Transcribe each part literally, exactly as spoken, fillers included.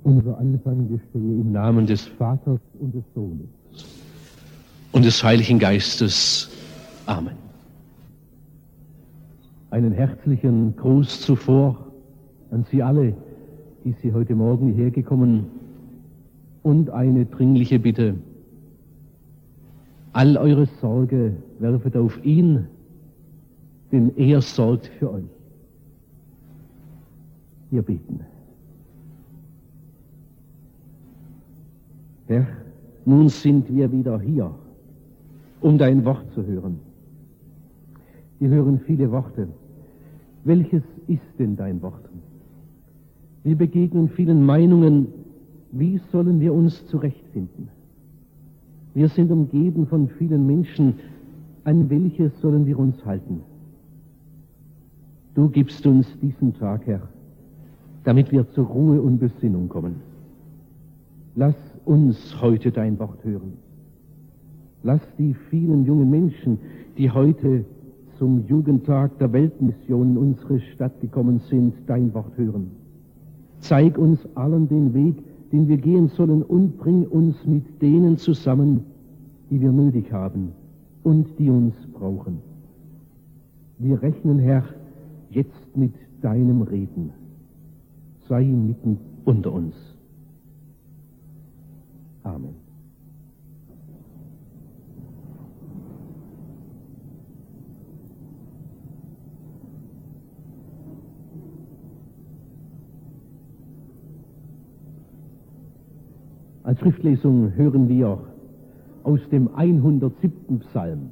Unser Anfang gestehe im Namen des Vaters und des Sohnes und des Heiligen Geistes. Amen. Einen herzlichen Gruß zuvor an Sie alle, die Sie heute Morgen hierher gekommen, und eine dringliche Bitte. All eure Sorge werfet auf ihn, denn er sorgt für euch. Wir beten. Herr, nun sind wir wieder hier, um dein Wort zu hören. Wir hören viele Worte. Welches ist denn dein Wort? Wir begegnen vielen Meinungen. Wie sollen wir uns zurechtfinden? Wir sind umgeben von vielen Menschen. An welches sollen wir uns halten? Du gibst uns diesen Tag, Herr, damit wir zur Ruhe und Besinnung kommen. Lass uns heute dein Wort hören. Lass die vielen jungen Menschen, die heute zum Jugendtag der Weltmission in unsere Stadt gekommen sind, dein Wort hören. Zeig uns allen den Weg, den wir gehen sollen, und bring uns mit denen zusammen, die wir nötig haben und die uns brauchen. Wir rechnen, Herr, jetzt mit deinem Reden. Sei mitten unter uns. Amen. Als Schriftlesung hören wir aus dem hundertsiebten Psalm.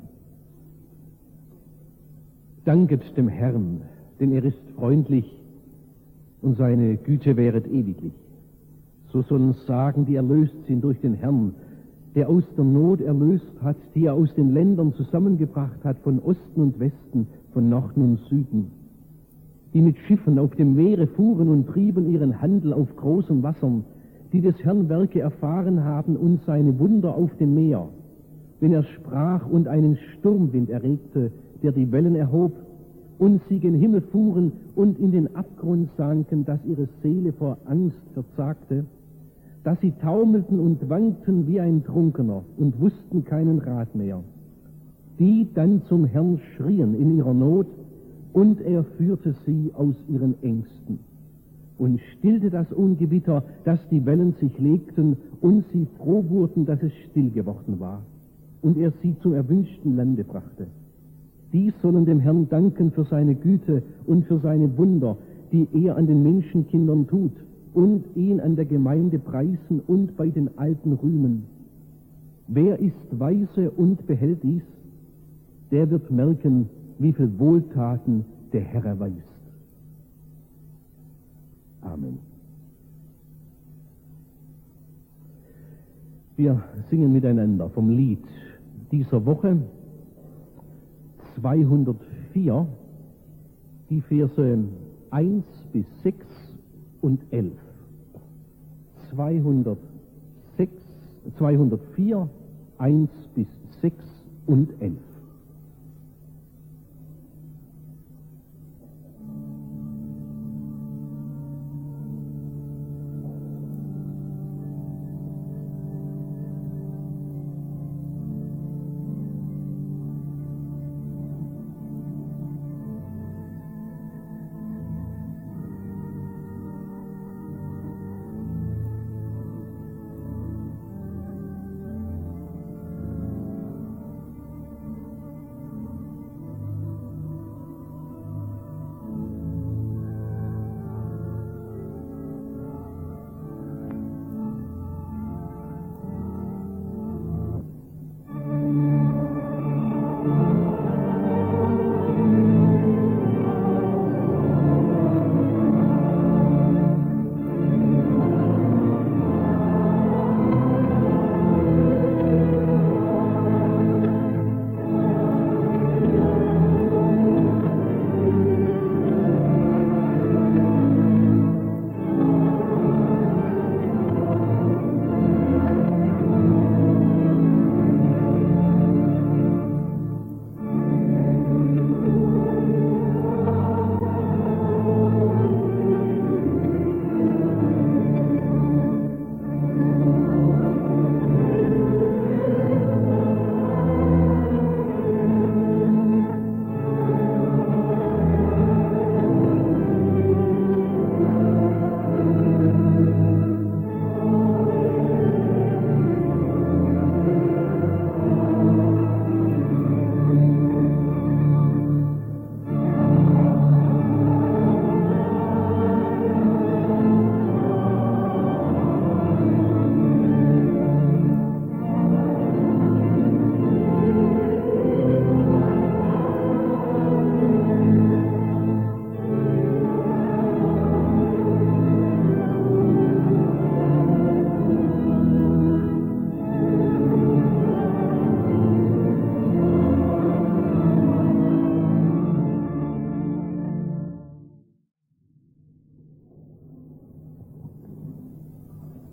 Danket dem Herrn, denn er ist freundlich und seine Güte währet ewiglich. So sollen sagen, die erlöst sind durch den Herrn, der aus der Not erlöst hat, die er aus den Ländern zusammengebracht hat, von Osten und Westen, von Norden und Süden, die mit Schiffen auf dem Meere fuhren und trieben ihren Handel auf großen Wassern, die des Herrn Werke erfahren haben und seine Wunder auf dem Meer, wenn er sprach und einen Sturmwind erregte, der die Wellen erhob, und sie gen Himmel fuhren und in den Abgrund sanken, dass ihre Seele vor Angst verzagte, dass sie taumelten und wankten wie ein Trunkener und wussten keinen Rat mehr, die dann zum Herrn schrien in ihrer Not, und er führte sie aus ihren Ängsten und stillte das Ungewitter, dass die Wellen sich legten, und sie froh wurden, dass es still geworden war, und er sie zum erwünschten Lande brachte. Die sollen dem Herrn danken für seine Güte und für seine Wunder, die er an den Menschenkindern tut, und ihn an der Gemeinde preisen und bei den Alten rühmen. Wer ist weise und behält dies? Der wird merken, wie viel Wohltaten der Herr erweist. Amen. Wir singen miteinander vom Lied dieser Woche zweihundertvier, die Verse eins bis sechs und elf. zweihundertsechs, zweihundertvier, eins bis sechs und elf.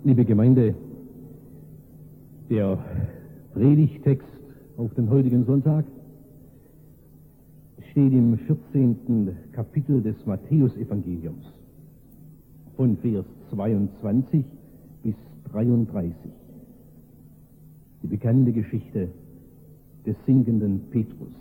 Liebe Gemeinde, der Predigttext auf den heutigen Sonntag steht im vierzehnten Kapitel des Matthäusevangeliums von Vers zweiundzwanzig bis dreiunddreißig. Die bekannte Geschichte des sinkenden Petrus.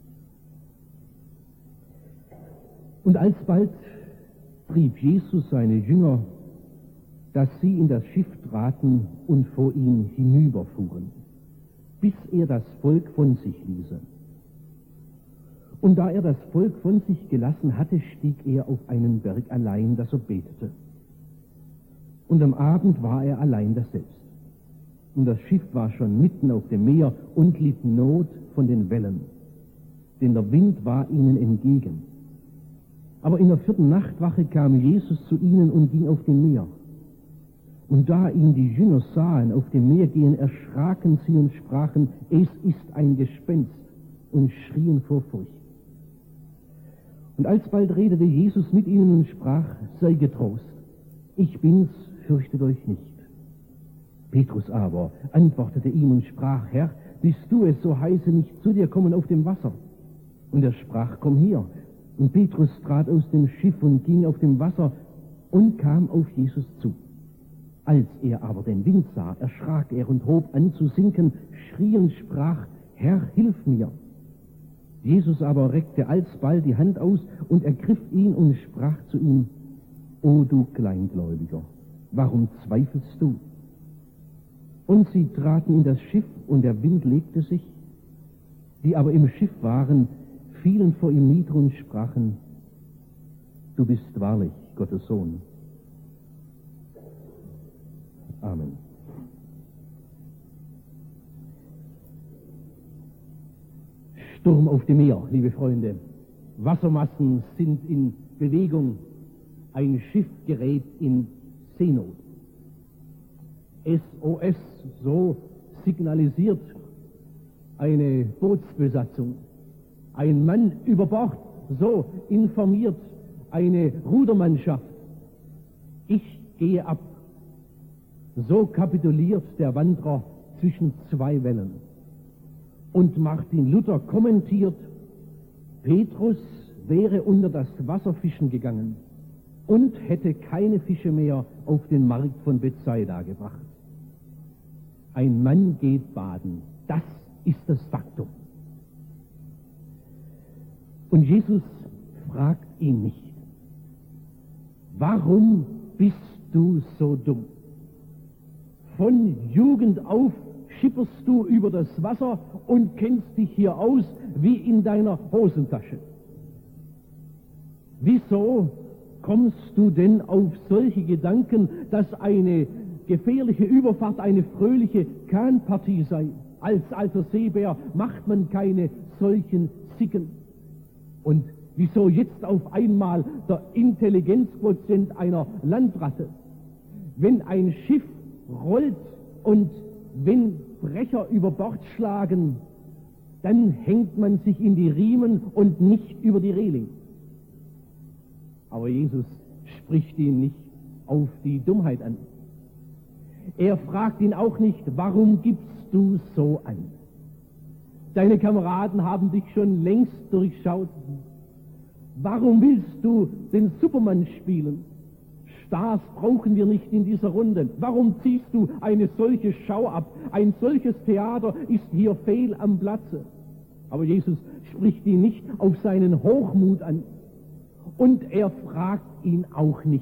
Und alsbald trieb Jesus seine Jünger, dass sie in das Schiff traten und vor ihm hinüberfuhren, bis er das Volk von sich ließe. Und da er das Volk von sich gelassen hatte, stieg er auf einen Berg allein, dass er betete. Und am Abend war er allein daselbst. Und das Schiff war schon mitten auf dem Meer und litt Not von den Wellen, denn der Wind war ihnen entgegen. Aber in der vierten Nachtwache kam Jesus zu ihnen und ging auf dem Meer. Und da ihn die Jünger sahen auf dem Meer gehen, erschraken sie und sprachen, es ist ein Gespenst, und schrien vor Furcht. Und alsbald redete Jesus mit ihnen und sprach, sei getrost, ich bin's, fürchtet euch nicht. Petrus aber antwortete ihm und sprach, Herr, bist du es, so heiße mich zu dir kommen auf dem Wasser. Und er sprach, komm her. Und Petrus trat aus dem Schiff und ging auf dem Wasser und kam auf Jesus zu. Als er aber den Wind sah, erschrak er und hob an zu sinken, schrie und sprach, Herr, hilf mir. Jesus aber reckte alsbald die Hand aus und ergriff ihn und sprach zu ihm, O du Kleingläubiger, warum zweifelst du? Und sie traten in das Schiff, und der Wind legte sich. Die aber im Schiff waren, fielen vor ihm nieder und sprachen, du bist wahrlich Gottes Sohn. Amen. Sturm auf dem Meer, liebe Freunde. Wassermassen sind in Bewegung. Ein Schiff gerät in Seenot. S O S, so signalisiert eine Bootsbesatzung. Ein Mann über Bord, so informiert eine Rudermannschaft. Ich gehe ab. So kapituliert der Wanderer zwischen zwei Wellen. Und Martin Luther kommentiert, Petrus wäre unter das Wasser fischen gegangen und hätte keine Fische mehr auf den Markt von Bethsaida gebracht. Ein Mann geht baden, das ist das Faktum. Und Jesus fragt ihn nicht, warum bist du so dumm? Von Jugend auf schipperst du über das Wasser und kennst dich hier aus wie in deiner Hosentasche. Wieso kommst du denn auf solche Gedanken, dass eine gefährliche Überfahrt eine fröhliche Kahnpartie sei? Als alter Seebär macht man keine solchen Zicken. Und wieso jetzt auf einmal der Intelligenzquotient einer Landratte? Wenn ein Schiff rollt und wenn Brecher über Bord schlagen, dann hängt man sich in die Riemen und nicht über die Reling. Aber Jesus spricht ihn nicht auf die Dummheit an. Er fragt ihn auch nicht, warum gibst du so an? Deine Kameraden haben dich schon längst durchschaut. Warum willst du den Superman spielen? Stars brauchen wir nicht in dieser Runde. Warum ziehst du eine solche Schau ab? Ein solches Theater ist hier fehl am Platze. Aber Jesus spricht ihn nicht auf seinen Hochmut an. Und er fragt ihn auch nicht,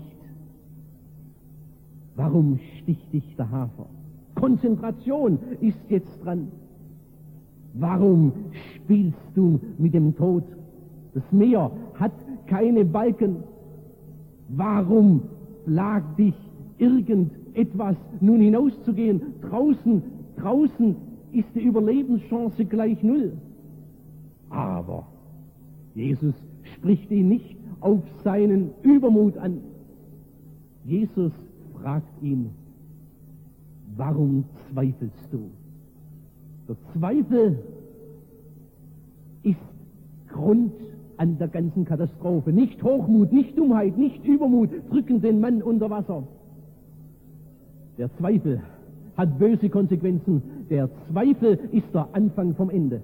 warum sticht dich der Hafer? Konzentration ist jetzt dran. Warum spielst du mit dem Tod? Das Meer hat keine Balken. Warum plagt dich irgendetwas, nun hinauszugehen? Draußen, draußen ist die Überlebenschance gleich null. Aber Jesus spricht ihn nicht auf seinen Übermut an. Jesus fragt ihn, warum zweifelst du? Der Zweifel ist Grund an der ganzen Katastrophe. Nicht Hochmut, nicht Dummheit, nicht Übermut drücken den Mann unter Wasser. Der Zweifel hat böse Konsequenzen. Der Zweifel ist der Anfang vom Ende.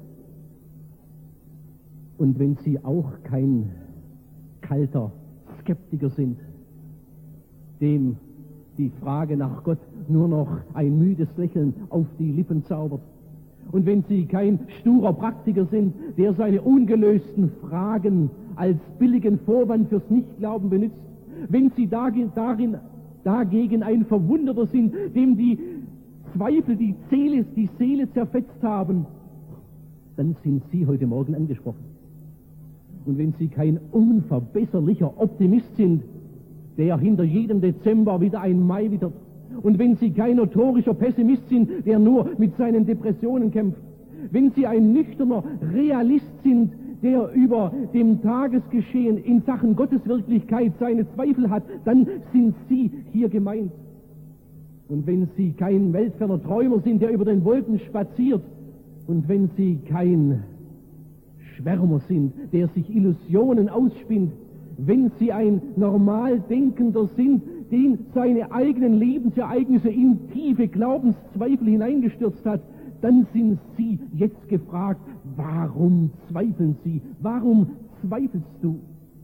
Und wenn Sie auch kein kalter Skeptiker sind, dem die Frage nach Gott nur noch ein müdes Lächeln auf die Lippen zaubert, und wenn Sie kein sturer Praktiker sind, der seine ungelösten Fragen als billigen Vorwand fürs Nichtglauben benutzt, wenn Sie darin, darin, dagegen ein Verwunderter sind, dem die Zweifel die Seele, die Seele zerfetzt haben, dann sind Sie heute Morgen angesprochen. Und wenn Sie kein unverbesserlicher Optimist sind, der hinter jedem Dezember wieder ein Mai wittert, und wenn Sie kein notorischer Pessimist sind, der nur mit seinen Depressionen kämpft, wenn Sie ein nüchterner Realist sind, der über dem Tagesgeschehen in Sachen Gotteswirklichkeit seine Zweifel hat, dann sind Sie hier gemeint. Und wenn Sie kein weltferner Träumer sind, der über den Wolken spaziert, und wenn Sie kein Schwärmer sind, der sich Illusionen ausspinnt, wenn Sie ein normal Denkender sind, den seine eigenen Lebensereignisse in tiefe Glaubenszweifel hineingestürzt hat, dann sind Sie jetzt gefragt, warum zweifeln Sie? Warum zweifelst du?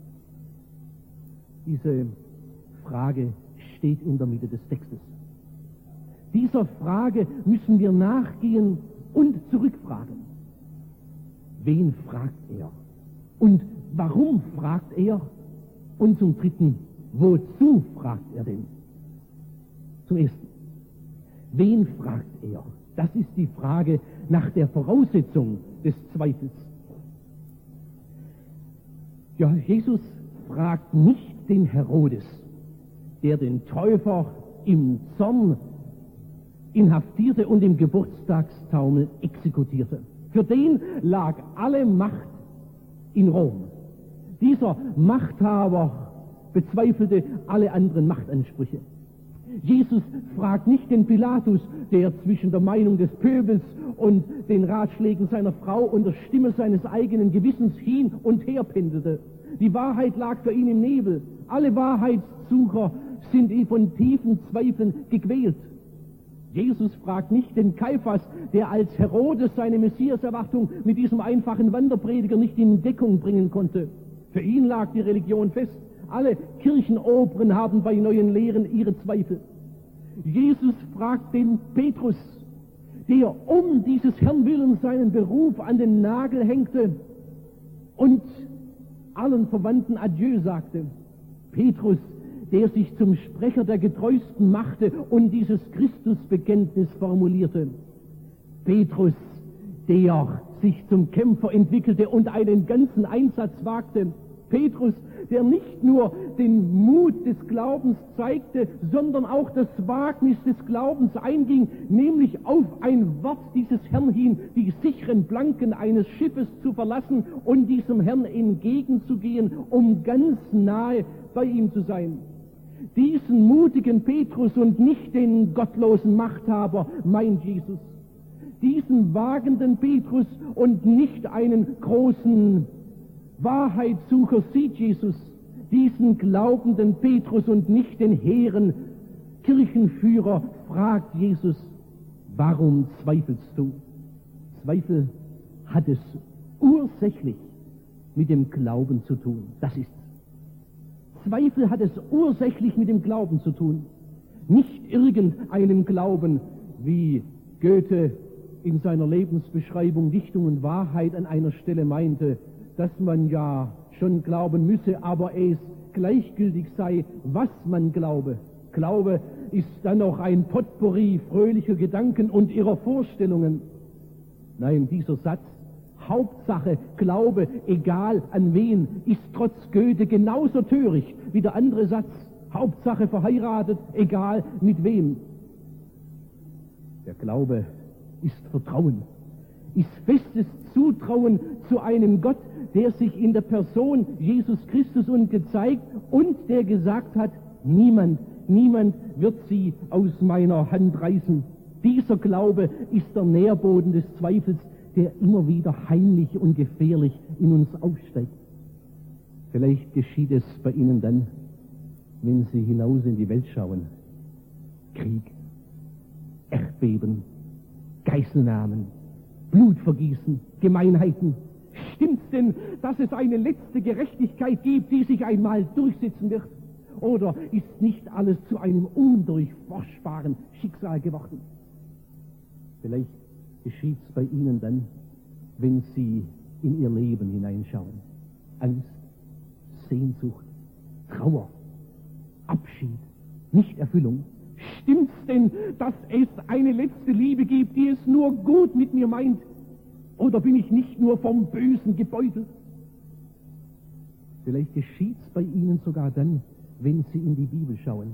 Diese Frage steht in der Mitte des Textes. Dieser Frage müssen wir nachgehen und zurückfragen. Wen fragt er? Und warum fragt er? Und zum Dritten, wozu fragt er denn? Zum Ersten, wen fragt er? Das ist die Frage nach der Voraussetzung des Zweifels. Ja, Jesus fragt nicht den Herodes, der den Täufer im Zorn inhaftierte und im Geburtstagstaumel exekutierte. Für den lag alle Macht in Rom. Dieser Machthaber bezweifelte alle anderen Machtansprüche. Jesus fragt nicht den Pilatus, der zwischen der Meinung des Pöbels und den Ratschlägen seiner Frau und der Stimme seines eigenen Gewissens hin und her pendelte. Die Wahrheit lag für ihn im Nebel. Alle Wahrheitssucher sind von tiefen Zweifeln gequält. Jesus fragt nicht den Kaiphas, der als Herodes seine Messiaserwartung mit diesem einfachen Wanderprediger nicht in Deckung bringen konnte. Für ihn lag die Religion fest. Alle Kirchenoberen haben bei neuen Lehren ihre Zweifel. Jesus fragt den Petrus, der um dieses Herrn willen seinen Beruf an den Nagel hängte und allen Verwandten Adieu sagte. Petrus, der sich zum Sprecher der Getreusten machte und dieses Christusbekenntnis formulierte. Petrus, der sich zum Kämpfer entwickelte und einen ganzen Einsatz wagte. Petrus, der nicht nur den Mut des Glaubens zeigte, sondern auch das Wagnis des Glaubens einging, nämlich auf ein Wort dieses Herrn hin, die sicheren Planken eines Schiffes zu verlassen und diesem Herrn entgegenzugehen, um ganz nahe bei ihm zu sein. Diesen mutigen Petrus und nicht den gottlosen Machthaber meint Jesus. Diesen wagenden Petrus und nicht einen großen Wahrheitssucher sieht Jesus. Diesen glaubenden Petrus und nicht den hehren Kirchenführer fragt Jesus, warum zweifelst du? Zweifel hat es ursächlich mit dem Glauben zu tun. Das ist Zweifel hat es ursächlich mit dem Glauben zu tun. Nicht irgendeinem Glauben, wie Goethe in seiner Lebensbeschreibung Dichtung und Wahrheit an einer Stelle meinte, dass man ja schon glauben müsse, aber es gleichgültig sei, was man glaube. Glaube ist dann noch ein Potpourri fröhlicher Gedanken und ihrer Vorstellungen. Nein, dieser Satz, Hauptsache Glaube, egal an wen, ist trotz Goethe genauso töricht wie der andere Satz, Hauptsache verheiratet, egal mit wem. Der Glaube ist Vertrauen, ist festes Zutrauen zu einem Gott, der sich in der Person Jesus Christus uns gezeigt und der gesagt hat, niemand, niemand wird sie aus meiner Hand reißen. Dieser Glaube ist der Nährboden des Zweifels, der immer wieder heimlich und gefährlich in uns aufsteigt. Vielleicht geschieht es bei Ihnen dann, wenn Sie hinaus in die Welt schauen. Krieg, Erdbeben, Geiselnahmen, Blutvergießen, Gemeinheiten. Stimmt's denn, dass es eine letzte Gerechtigkeit gibt, die sich einmal durchsetzen wird? Oder ist nicht alles zu einem undurchforschbaren Schicksal geworden? Vielleicht geschieht's bei Ihnen dann, wenn Sie in Ihr Leben hineinschauen. Angst, Sehnsucht, Trauer, Abschied, Nichterfüllung. Stimmt's denn, dass es eine letzte Liebe gibt, die es nur gut mit mir meint? Oder bin ich nicht nur vom Bösen gebeutelt? Vielleicht geschieht's bei Ihnen sogar dann, wenn Sie in die Bibel schauen.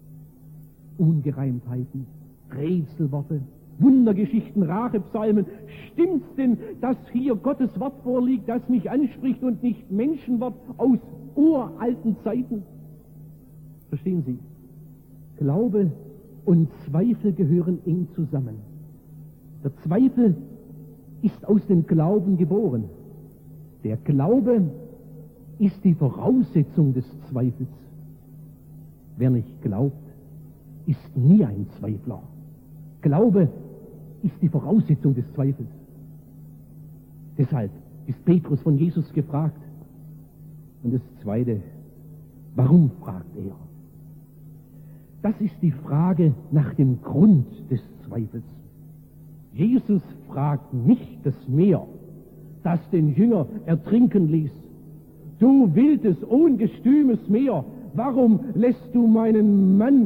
Ungereimtheiten, Rätselworte, Wundergeschichten, Rachepsalmen. Stimmt's denn, dass hier Gottes Wort vorliegt, das mich anspricht und nicht Menschenwort aus uralten Zeiten? Verstehen Sie? Glaube und Zweifel gehören eng zusammen. Der Zweifel ist aus dem Glauben geboren. Der Glaube ist die Voraussetzung des Zweifels. Wer nicht glaubt, ist nie ein Zweifler. Glaube ist die Voraussetzung des Zweifels. Deshalb ist Petrus von Jesus gefragt. Und das Zweite, warum fragt er? Das ist die Frage nach dem Grund des Zweifels. Jesus fragt nicht das Meer, das den Jünger ertrinken ließ. Du wildes, ungestümes Meer, warum lässt du meinen Mann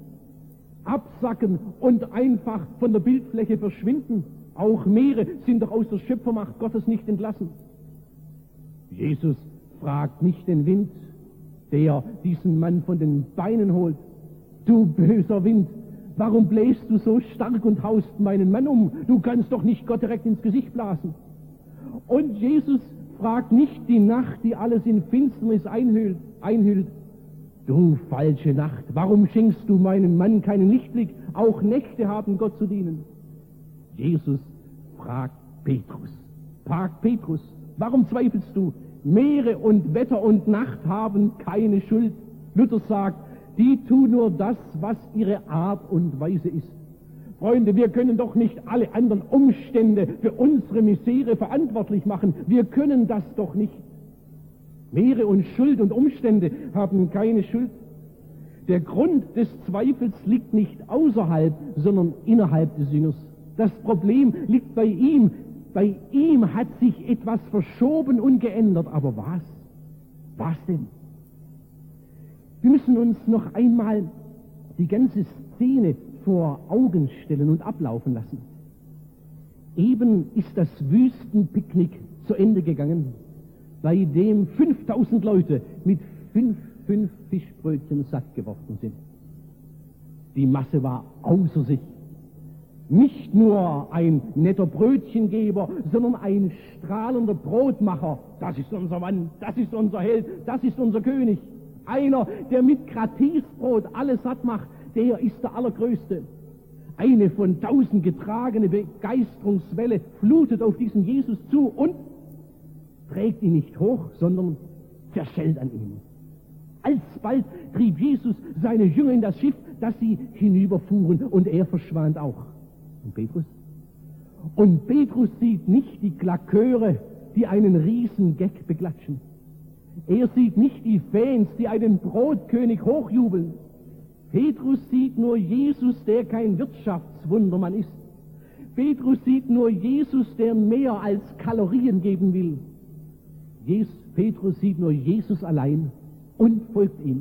absacken und einfach von der Bildfläche verschwinden? Auch Meere sind doch aus der Schöpfermacht Gottes nicht entlassen. Jesus fragt nicht den Wind, der diesen Mann von den Beinen holt. Du böser Wind, warum bläst du so stark und haust meinen Mann um? Du kannst doch nicht Gott direkt ins Gesicht blasen. Und Jesus fragt nicht die Nacht, die alles in Finsternis einhüllt, einhüllt. Du falsche Nacht, warum schenkst du meinem Mann keinen Lichtblick? Auch Nächte haben Gott zu dienen. Jesus fragt Petrus. Fragt Petrus, warum zweifelst du? Meere und Wetter und Nacht haben keine Schuld. Luther sagt, die tun nur das, was ihre Art und Weise ist. Freunde, wir können doch nicht alle anderen Umstände für unsere Misere verantwortlich machen. Wir können das doch nicht. Meere und Schuld und Umstände haben keine Schuld. Der Grund des Zweifels liegt nicht außerhalb, sondern innerhalb des Jüngers. Das Problem liegt bei ihm. Bei ihm hat sich etwas verschoben und geändert. Aber was? Was denn? Wir müssen uns noch einmal die ganze Szene vor Augen stellen und ablaufen lassen. Eben ist das Wüstenpicknick zu Ende gegangen, bei dem fünftausend Leute mit fünf, fünf Fischbrötchen satt geworden sind. Die Masse war außer sich. Nicht nur ein netter Brötchengeber, sondern ein strahlender Brotmacher. Das ist unser Mann, das ist unser Held, das ist unser König. Einer, der mit Gratisbrot alles satt macht, der ist der Allergrößte. Eine von tausend getragene Begeisterungswelle flutet auf diesen Jesus zu und trägt ihn nicht hoch, sondern zerschellt an ihm. Alsbald trieb Jesus seine Jünger in das Schiff, dass sie hinüberfuhren, und er verschwand auch. Und Petrus? Und Petrus sieht nicht die Klaköre, die einen Riesengag beklatschen. Er sieht nicht die Fans, die einen Brotkönig hochjubeln. Petrus sieht nur Jesus, der kein Wirtschaftswundermann ist. Petrus sieht nur Jesus, der mehr als Kalorien geben will. Jesus, Petrus sieht nur Jesus allein und folgt ihm.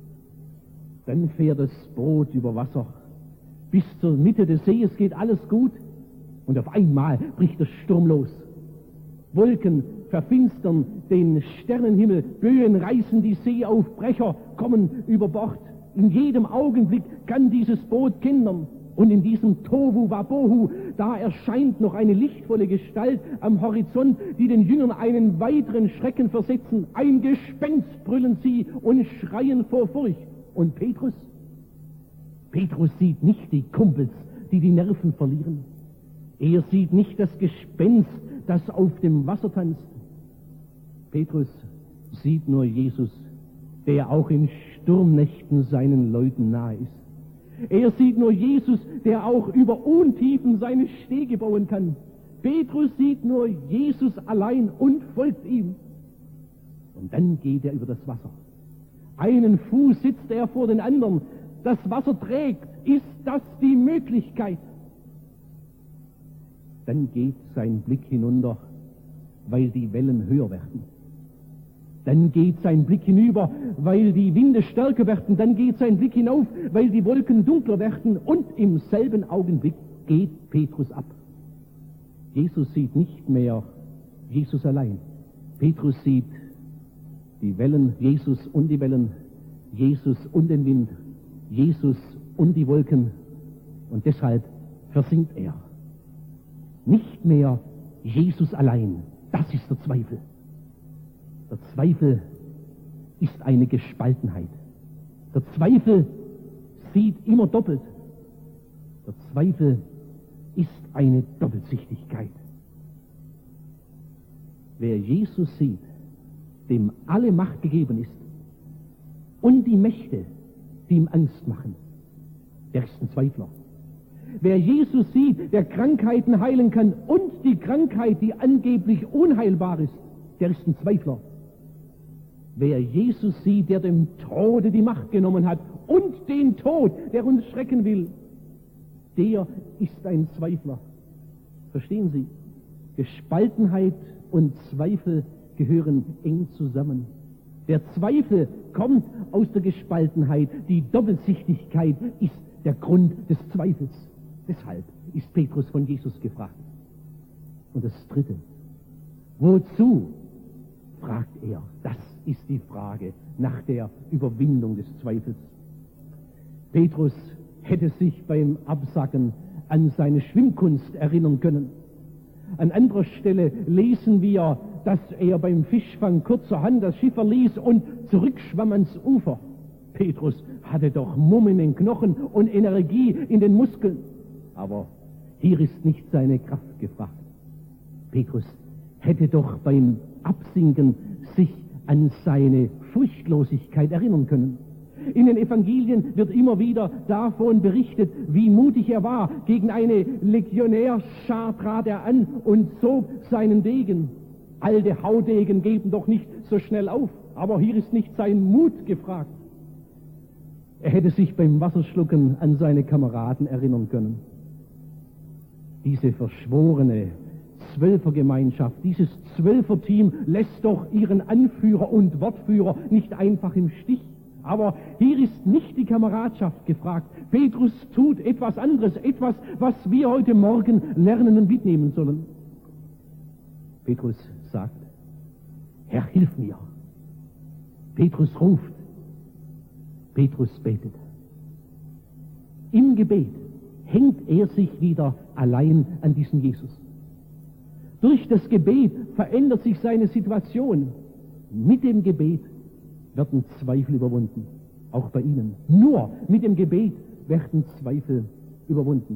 Dann fährt das Boot über Wasser bis zur Mitte des Sees, geht alles gut, und auf einmal bricht der Sturm los. Wolken verfinstern den Sternenhimmel, Böen reißen die See auf, Brecher kommen über Bord. In jedem Augenblick kann dieses Boot kentern. Und in diesem Tohu Wabohu, da erscheint noch eine lichtvolle Gestalt am Horizont, die den Jüngern einen weiteren Schrecken versetzen. Ein Gespenst, brüllen sie und schreien vor Furcht. Und Petrus? Petrus sieht nicht die Kumpels, die die Nerven verlieren. Er sieht nicht das Gespenst, das auf dem Wasser tanzt. Petrus sieht nur Jesus, der auch in Sturmnächten seinen Leuten nahe ist. Er sieht nur Jesus, der auch über Untiefen seine Stege bauen kann. Petrus sieht nur Jesus allein und folgt ihm. Und dann geht er über das Wasser. Einen Fuß sitzt er vor den anderen. Das Wasser trägt. Ist das die Möglichkeit? Dann geht sein Blick hinunter, weil die Wellen höher werden. Dann geht sein Blick hinüber, weil die Winde stärker werden. Dann geht sein Blick hinauf, weil die Wolken dunkler werden. Und im selben Augenblick geht Petrus ab. Jesus sieht nicht mehr Jesus allein. Petrus sieht die Wellen, Jesus und die Wellen, Jesus und den Wind, Jesus und die Wolken. Und deshalb versinkt er. Nicht mehr Jesus allein. Das ist der Zweifel. Der Zweifel ist eine Gespaltenheit. Der Zweifel sieht immer doppelt. Der Zweifel ist eine Doppelsichtigkeit. Wer Jesus sieht, dem alle Macht gegeben ist, und die Mächte, die ihm Angst machen, der ist ein Zweifler. Wer Jesus sieht, der Krankheiten heilen kann, und die Krankheit, die angeblich unheilbar ist, der ist ein Zweifler. Wer Jesus sieht, der dem Tode die Macht genommen hat, und den Tod, der uns schrecken will, der ist ein Zweifler. Verstehen Sie? Gespaltenheit und Zweifel gehören eng zusammen. Der Zweifel kommt aus der Gespaltenheit. Die Doppelsichtigkeit ist der Grund des Zweifels. Deshalb ist Petrus von Jesus gefragt. Und das Dritte. Wozu? Fragt er. Das ist die Frage nach der Überwindung des Zweifels. Petrus hätte sich beim Absacken an seine Schwimmkunst erinnern können. An anderer Stelle lesen wir, dass er beim Fischfang kurzerhand das Schiff verließ und zurückschwamm ans Ufer. Petrus hatte doch Mumm in den Knochen und Energie in den Muskeln. Aber hier ist nicht seine Kraft gefragt. Petrus hätte doch beim Absinken sich an seine Furchtlosigkeit erinnern können. In den Evangelien wird immer wieder davon berichtet, wie mutig er war. Gegen eine Legionärschar trat er an und zog seinen Degen. Alte Haudegen geben doch nicht so schnell auf. Aber hier ist nicht sein Mut gefragt. Er hätte sich beim Wasserschlucken an seine Kameraden erinnern können. Diese verschworene Zwölfergemeinschaft, dieses Zwölferteam lässt doch ihren Anführer und Wortführer nicht einfach im Stich. Aber hier ist nicht die Kameradschaft gefragt. Petrus tut etwas anderes, etwas, was wir heute Morgen lernen und mitnehmen sollen. Petrus sagt, Herr, hilf mir. Petrus ruft. Petrus betet. Im Gebet hängt er sich wieder allein an diesen Jesus. Durch das Gebet verändert sich seine Situation. Mit dem Gebet werden Zweifel überwunden. Auch bei Ihnen. Nur mit dem Gebet werden Zweifel überwunden.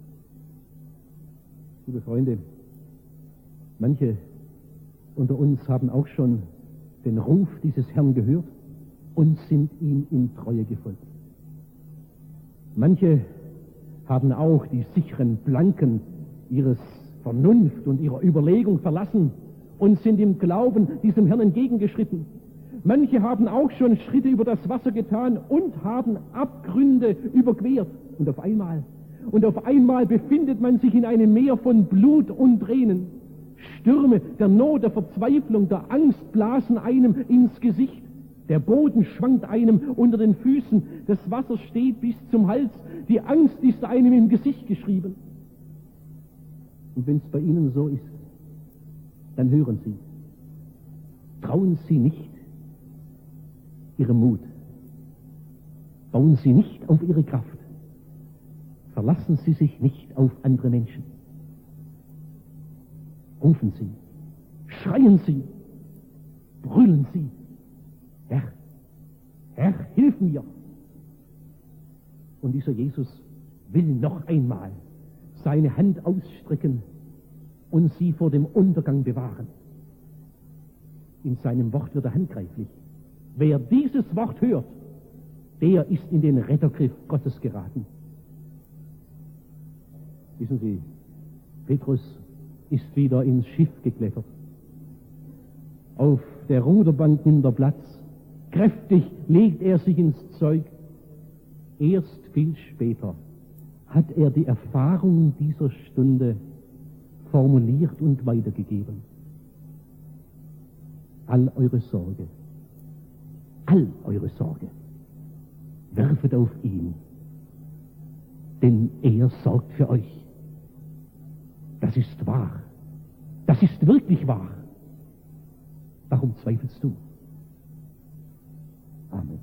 Liebe Freunde, manche unter uns haben auch schon den Ruf dieses Herrn gehört und sind ihm in Treue gefolgt. Manche haben auch die sicheren Planken ihres Vernunft und ihrer Überlegung verlassen und sind im Glauben diesem Herrn entgegengeschritten. Manche haben auch schon Schritte über das Wasser getan und haben Abgründe überquert. Und auf einmal, und auf einmal befindet man sich in einem Meer von Blut und Tränen. Stürme der Not, der Verzweiflung, der Angst blasen einem ins Gesicht. Der Boden schwankt einem unter den Füßen. Das Wasser steht bis zum Hals. Die Angst ist einem im Gesicht geschrieben. Und wenn es bei Ihnen so ist, dann hören Sie. Trauen Sie nicht Ihrem Mut. Bauen Sie nicht auf Ihre Kraft. Verlassen Sie sich nicht auf andere Menschen. Rufen Sie, schreien Sie, brüllen Sie. Herr, Herr, hilf mir. Und dieser Jesus will noch einmal seine Hand ausstrecken und Sie vor dem Untergang bewahren. In seinem Wort wird er handgreiflich. Wer dieses Wort hört, der ist in den Rettergriff Gottes geraten. Wissen Sie, Petrus ist wieder ins Schiff geklettert. Auf der Ruderbank nimmt er Platz. Kräftig legt er sich ins Zeug. Erst viel später hat er die Erfahrung dieser Stunde formuliert und weitergegeben. All eure Sorge, all eure Sorge, werfet auf ihn, denn er sorgt für euch. Das ist wahr, das ist wirklich wahr. Warum zweifelst du? Amen.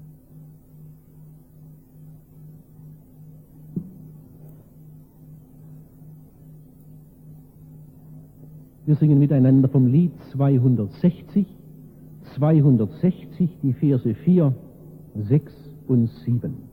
Wir singen miteinander vom Lied zweihundertsechzig, zweihundertsechzig, die Verse vier, sechs und sieben.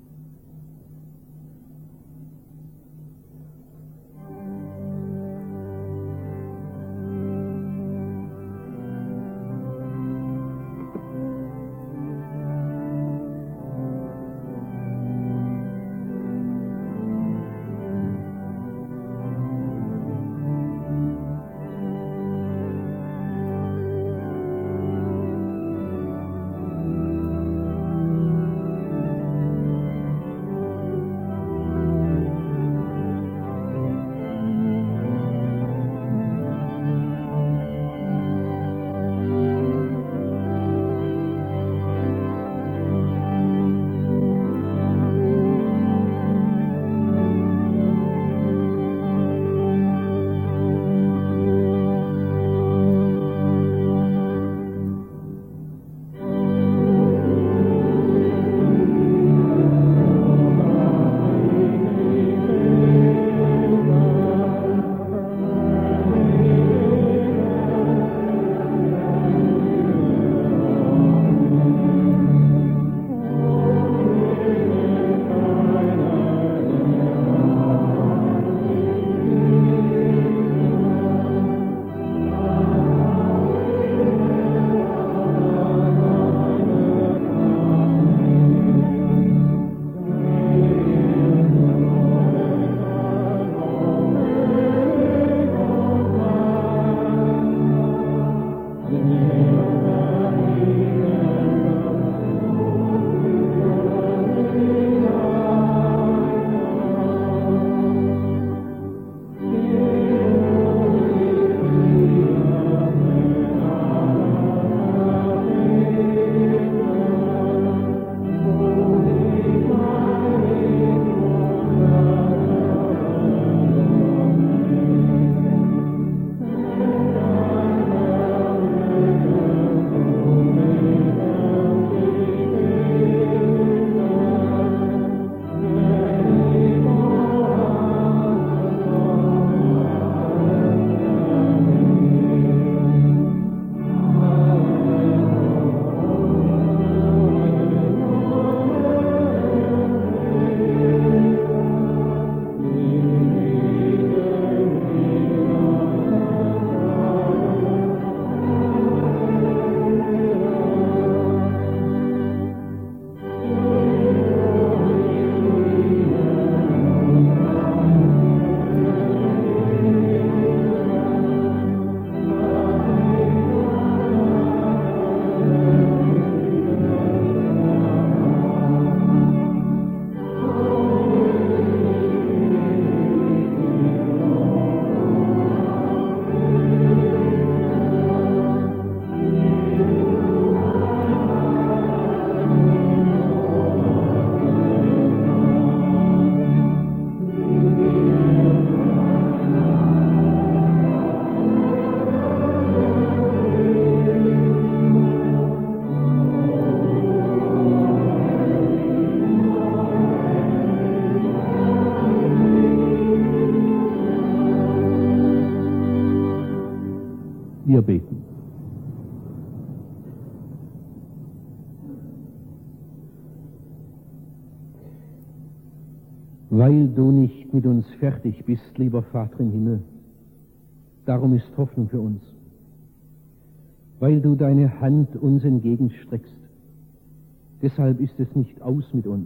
Wir beten. Weil du nicht mit uns fertig bist, lieber Vater im Himmel, darum ist Hoffnung für uns. Weil du deine Hand uns entgegenstreckst, Deshalb ist es nicht aus mit uns.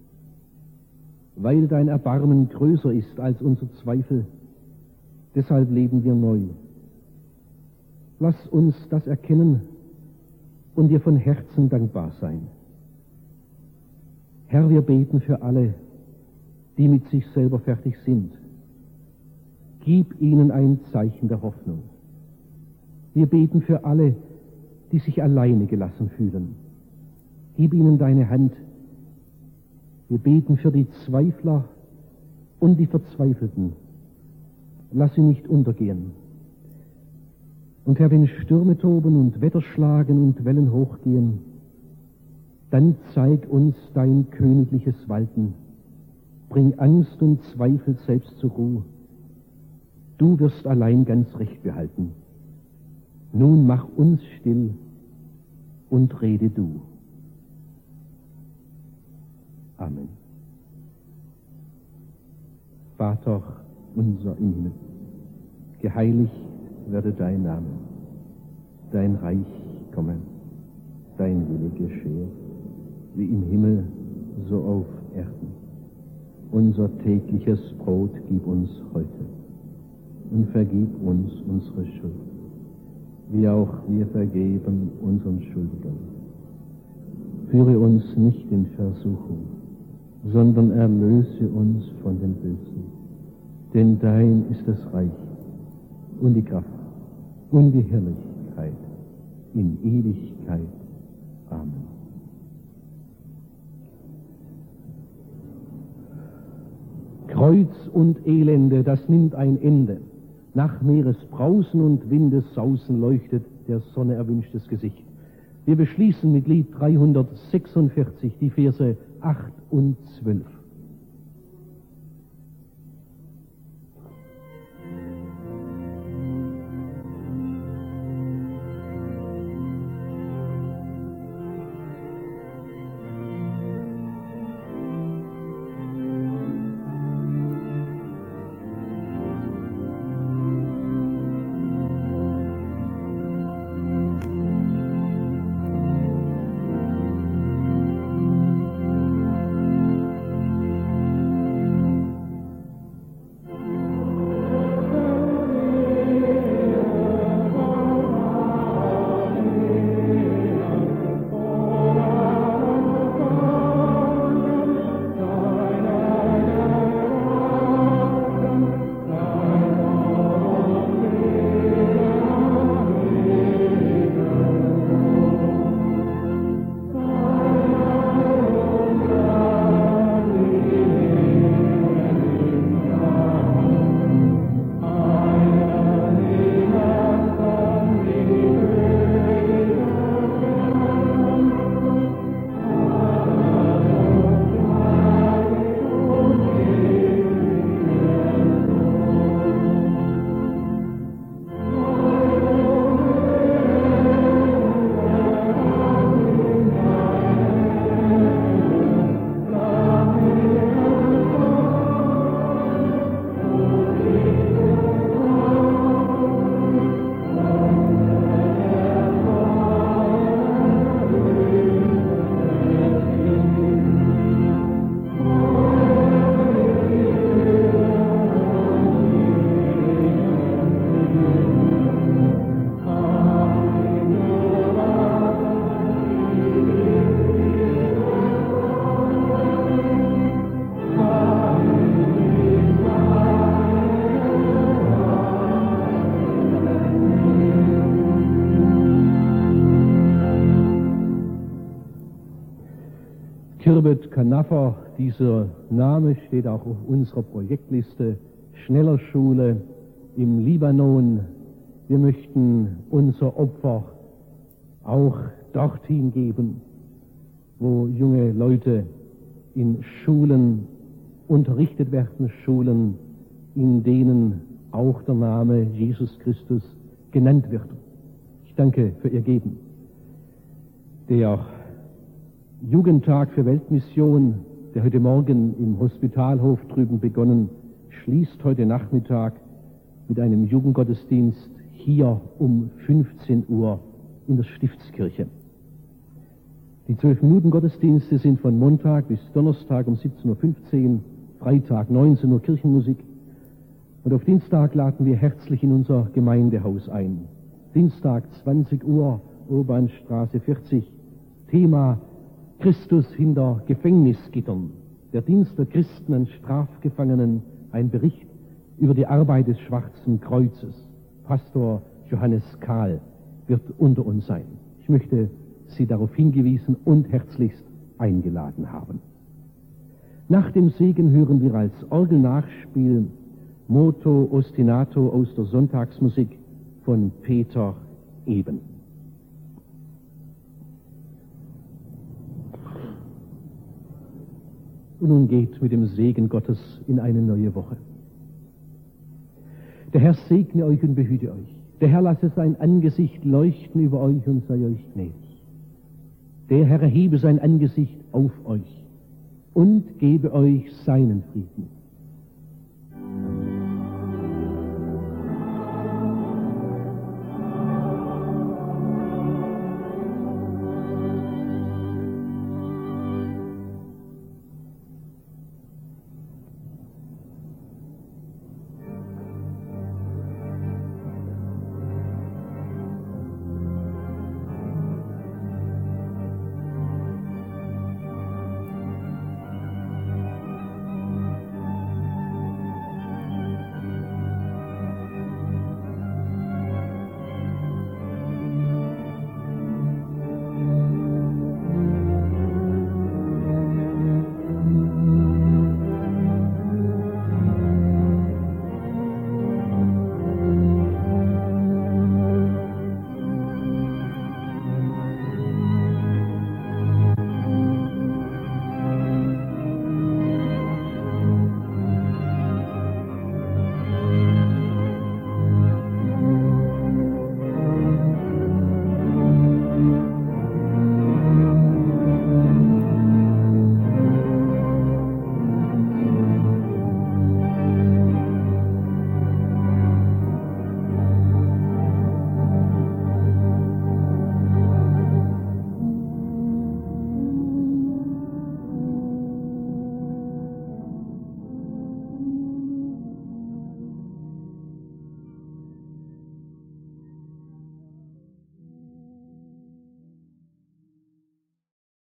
Weil dein Erbarmen größer ist als unser Zweifel, deshalb leben wir neu. Lass uns das erkennen und dir von Herzen dankbar sein. Herr, wir beten für alle, die mit sich selber fertig sind. Gib ihnen ein Zeichen der Hoffnung. Wir beten für alle, die sich alleine gelassen fühlen. Gib ihnen deine Hand. Wir beten für die Zweifler und die Verzweifelten. Lass sie nicht untergehen. Und Herr, wenn Stürme toben und Wetter schlagen und Wellen hochgehen, dann zeig uns dein königliches Walten. Bring Angst und Zweifel selbst zur Ruhe. Du wirst allein ganz Recht behalten. Nun mach uns still und rede du. Amen. Vater unser im Himmel, geheiligt werde dein Name, dein Reich komme, dein Wille geschehe, wie im Himmel, so auf Erden. Unser tägliches Brot gib uns heute und vergib uns unsere Schuld, wie auch wir vergeben unseren Schuldigern. Führe uns nicht in Versuchung, sondern erlöse uns von dem Bösen. Denn dein ist das Reich und die Kraft und die Herrlichkeit in Ewigkeit. Amen. Kreuz und Elende, das nimmt ein Ende. Nach Meeresbrausen und Windessausen leuchtet der Sonne erwünschtes Gesicht. Wir beschließen mit Lied dreihundertsechsundvierzig die Verse acht und zwölf. Kirbet Kanafer, dieser Name steht auch auf unserer Projektliste, Schnellerschule im Libanon. Wir möchten unser Opfer auch dorthin geben, wo junge Leute in Schulen unterrichtet werden, Schulen, in denen auch der Name Jesus Christus genannt wird. Ich danke für Ihr Geben. Der Jugendtag für Weltmission, der heute Morgen im Hospitalhof drüben begonnen, schließt heute Nachmittag mit einem Jugendgottesdienst hier um fünfzehn Uhr in der Stiftskirche. Die zwölf Minuten Gottesdienste sind von Montag bis Donnerstag um siebzehn Uhr fünfzehn, Freitag neunzehn Uhr Kirchenmusik. Und auf Dienstag laden wir herzlich in unser Gemeindehaus ein. Dienstag zwanzig Uhr, Urbanstraße vierzig. Thema Christus hinter Gefängnisgittern. Der Dienst der Christen an Strafgefangenen. Ein Bericht über die Arbeit des Schwarzen Kreuzes. Pastor Johannes Kahl wird unter uns sein. Ich möchte Sie darauf hingewiesen und herzlichst eingeladen haben. Nach dem Segen hören wir als Orgelnachspiel Moto Ostinato aus der Sonntagsmusik von Peter Eben. Und nun geht mit dem Segen Gottes in eine neue Woche. Der Herr segne euch und behüte euch. Der Herr lasse sein Angesicht leuchten über euch und sei euch gnädig. Der Herr erhebe sein Angesicht auf euch und gebe euch seinen Frieden.